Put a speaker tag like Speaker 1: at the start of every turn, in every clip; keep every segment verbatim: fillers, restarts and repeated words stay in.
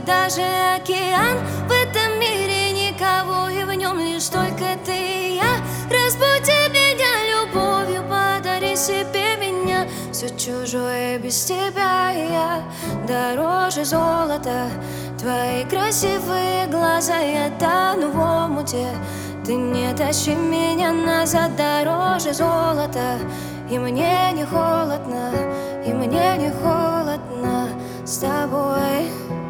Speaker 1: даже океан. В этом мире никого, и в нем лишь только ты и я. Разбуди меня любовью, подари себе меня. Все чужое без тебя я дороже золота. Твои красивые глаза, я тону в омуте. Ты не тащи меня назад, дороже золота. И мне не холодно, и мне не холодно с тобой.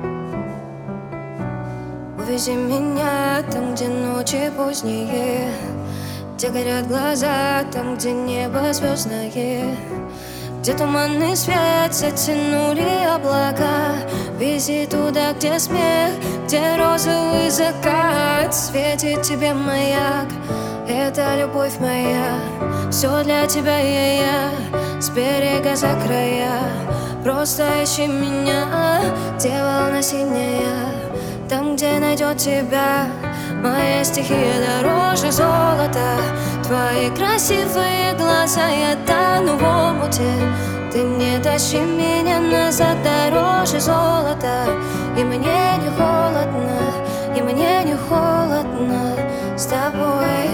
Speaker 1: Увези меня там, где ночи поздние, где горят глаза, там, где небо звездное, где туманный свет затянули облака. Вези туда, где смех, где розовый закат. Светит тебе маяк, это любовь моя. Все для тебя и я, с берега за края. Просто ищи меня, где волна синяя, там, где найдет тебя. Моя стихия дороже золота. Твои красивые глаза, я тону в омуте. Ты не тащи меня назад, дороже золота. И мне не холодно, и мне не холодно с тобой.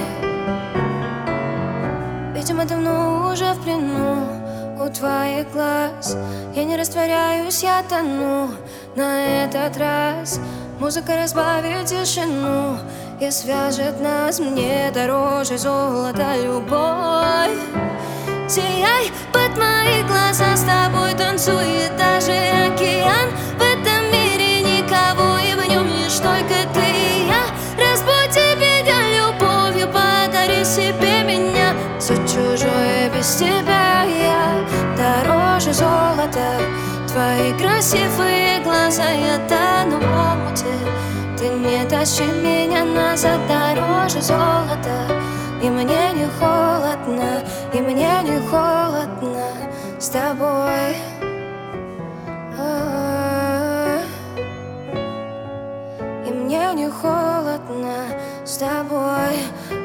Speaker 1: Видимо, давно уже в плену у твоих глаз. Я не растворяюсь, я тону на этот раз. Музыка разбавит тишину и свяжет нас. Мне дороже золота любовь. Сияй под мои глаза, с тобой танцует даже океан. В этом мире никого, и в нем лишь только ты и я. Разбуди меня любовью, подари себе меня. Все чужое без тебя я дороже золота. Твои красивые глаза, я тону в омуте. Ты не тащи меня назад, дороже золота. И мне не холодно, и мне не холодно с тобой. И мне не холодно с тобой.